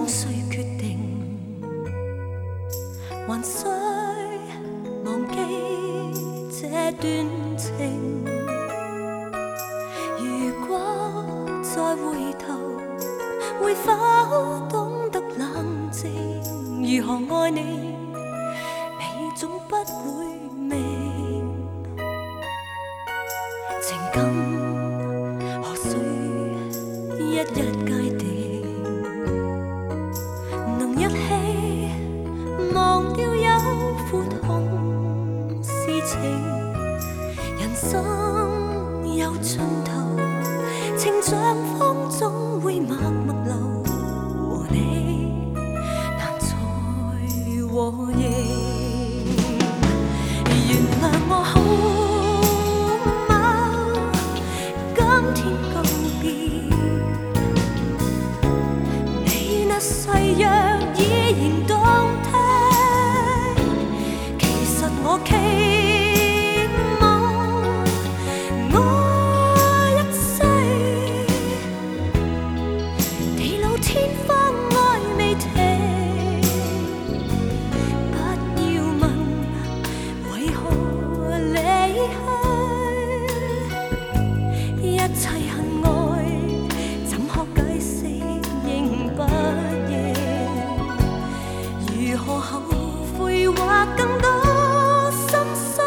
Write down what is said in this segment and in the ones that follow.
需决定，还需忘记这段情。如果再回头，会否懂得冷静？如何爱你，你总不会明。情感何须一一界定，能一起忘掉有苦痛事情。人生有尽头，情像风总会默默流，和你难再和应。原谅我好吗？今天告别，你那誓約依然動聽。其實我期望愛一世，地老天荒愛未停。不要問為何離去，一切恨愛怎可解釋認不認？如何後悔或更多心碎，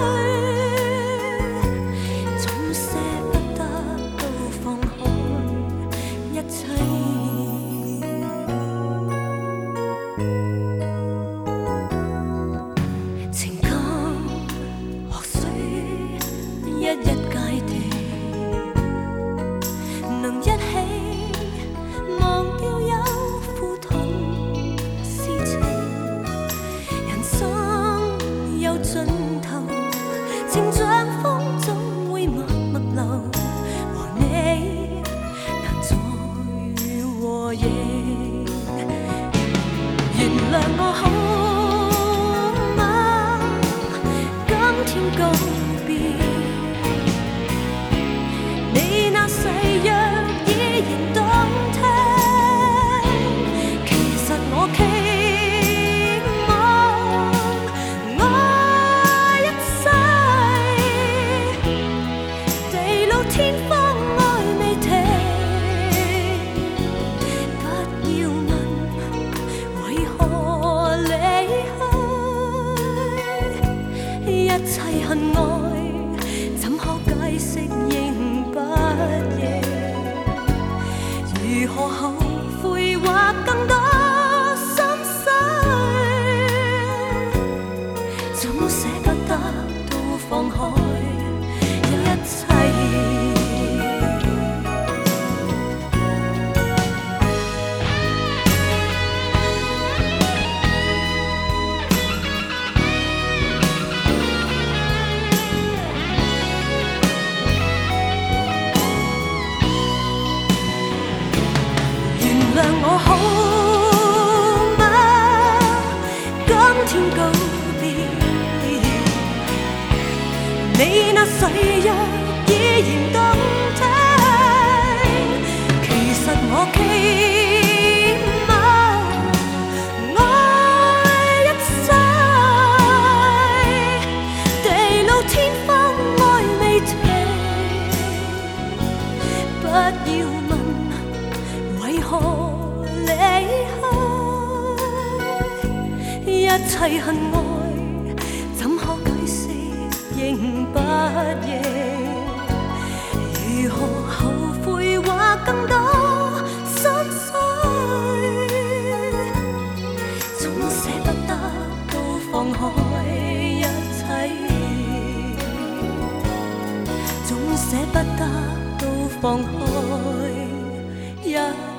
總捨不得都放開一切。情感何須一一界定，能一起忘掉有苦痛事情。人生有盡頭，情像風總會默默流，和你難再和應。原諒我好嗎？今天告別，你那誓約依然動聽。其實我期望愛一世，地老天荒愛未停。不要問為何離去，一切恨愛怎可解釋認不認？如何後悔或更多心碎，總捨不得都放開一切。原諒我好嗎？今天告別，你那誓約依然動聽。其實我期望愛一世，地老天荒愛未停。不要問為何離去，一切恨愛怎可解釋認不認？如何後悔或更多心碎，總捨不得都放開一切，總捨不得都放開一切。